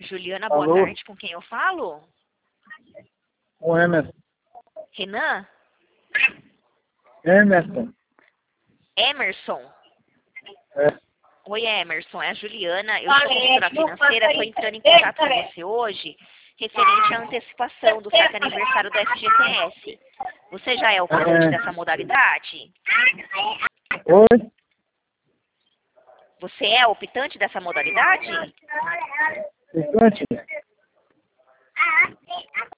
Juliana, boa Alô? tarde. Com quem eu falo? O Emerson. Renan? Emerson. Emerson? É. Oi, Emerson. É a Juliana. Eu sou consultora financeira. Estou entrando em contato com você hoje referente à antecipação do certo aniversário do FGTS. Você já é optante dessa modalidade? Oi? Você é optante dessa modalidade? Instante.